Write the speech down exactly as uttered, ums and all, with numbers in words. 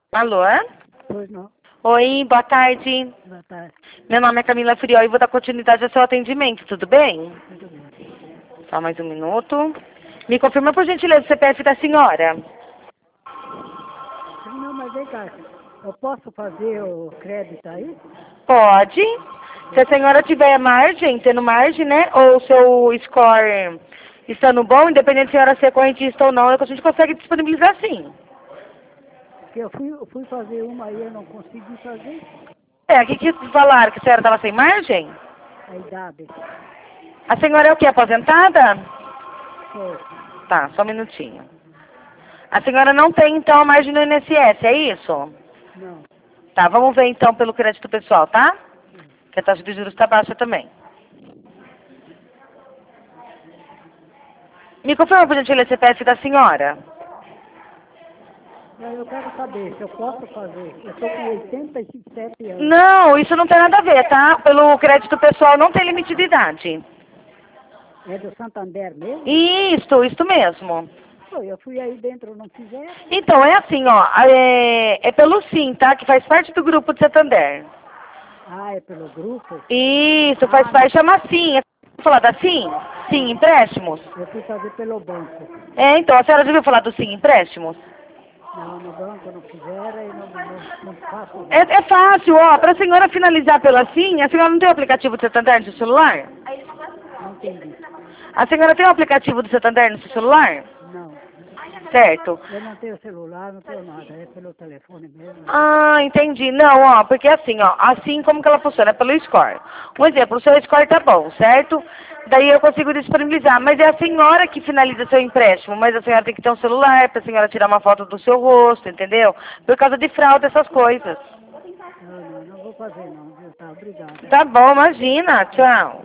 Alô? Pois não. Oi, boa tarde. Boa tarde. Meu nome é Camila Friol e vou dar continuidade ao seu atendimento, tudo bem? Tudo bem. Só mais um minuto. Me confirma, por gentileza, o C P F da senhora. Não, mas vem cá. Eu posso fazer o crédito aí? Pode. Se a senhora tiver margem, tendo margem, né? Ou o seu score estando bom, independente se a senhora ser correntista ou não, a gente consegue disponibilizar sim. Porque eu fui, eu fui fazer uma aí, eu não consegui fazer. É, o que que falaram? Que a senhora estava sem margem? A idade. A senhora é o quê? Aposentada? Foi. Tá, só um minutinho. A senhora não tem, então, a margem no I N S S, é isso? Não. Tá, vamos ver, então, pelo crédito pessoal, tá? Que a taxa de juros está baixa também. Me confirma, por gentileza, o C P F da senhora. Não, eu quero saber se eu posso fazer. Eu estou com oitenta e sete anos. Não, isso não tem nada a ver, tá? Pelo crédito pessoal não tem limite de idade. É do Santander mesmo? Isso, isso mesmo. Foi, eu fui aí dentro, não fizeram. Então, é assim, ó, é, é pelo SIM, tá? Que faz parte do grupo de Santander. Ah, é pelo grupo? Isso, faz Ah, parte, chama SIM. É falar da SIM? SIM, empréstimos? eu fui fazer pelo banco. É, então, a senhora já ouviu falar do SIM, empréstimos? Não, no banco não fizeram e não, não, não faço É, mais. é fácil, ó, para a senhora finalizar pela SIM, a senhora não tem o aplicativo do Santander no seu celular? Não entendi. A senhora tem o aplicativo do Santander no seu celular? Não. Certo. Eu não tenho celular, não tenho nada, é pelo telefone mesmo. Ah, entendi. Não, ó, porque assim, ó, assim como que ela funciona? É pelo score. Um exemplo, o seu score tá bom, certo? Daí eu consigo disponibilizar, mas é a senhora que finaliza seu empréstimo, mas a senhora tem que ter um celular para a senhora tirar uma foto do seu rosto, entendeu? Por causa de fraude, essas coisas. Não, não, não vou fazer não, viu? Tá, obrigada. Tá bom, imagina. Tchau.